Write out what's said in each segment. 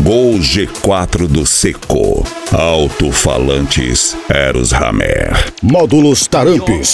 Gol G4 do Seco. Alto-falantes Eros Hammer. Módulos Tarampes.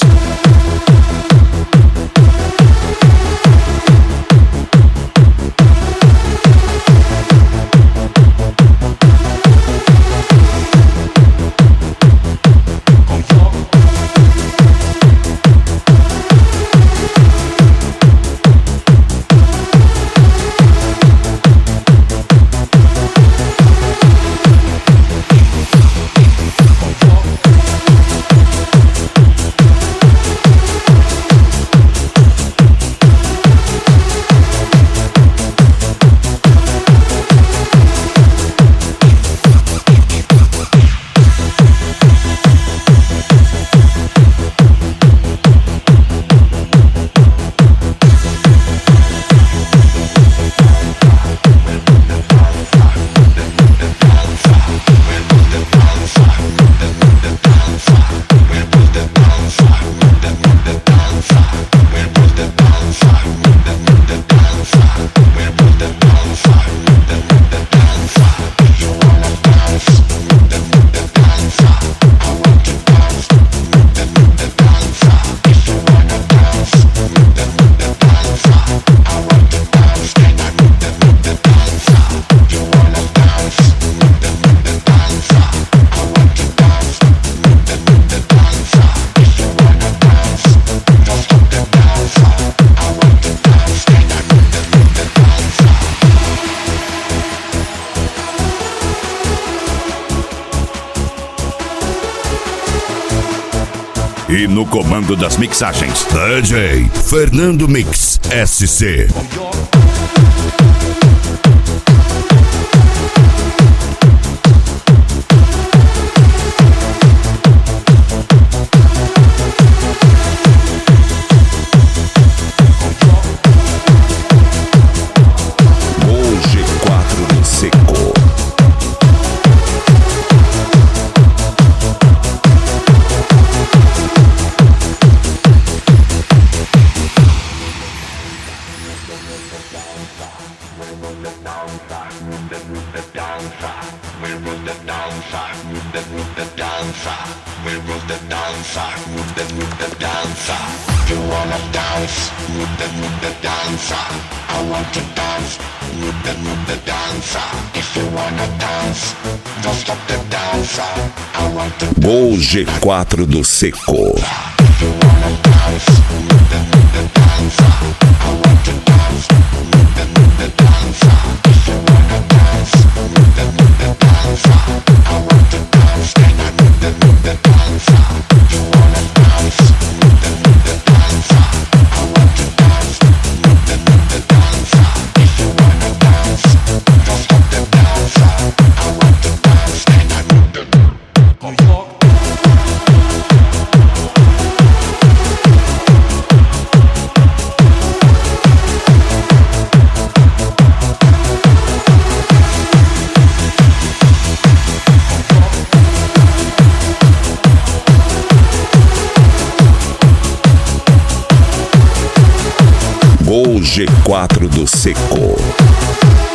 E no comando das mixagens, DJ Fernando Mix SC. Gol G4 do Seco. You wanna dance with the dancer? I want to dance with the dancer. If you wanna dance, don't stop the dancer. I want to Gol G4 do Seco. If you wanna dance with the dancer, I want to dance with the dancer. If you wanna dance with the dancer, I want to dance with the dancer. You wanna dance with the dancer? I want to dance with the dancer. If you wanna dance, don't stop the dancer. I want to dance with the New York. Gol G4 do Seco.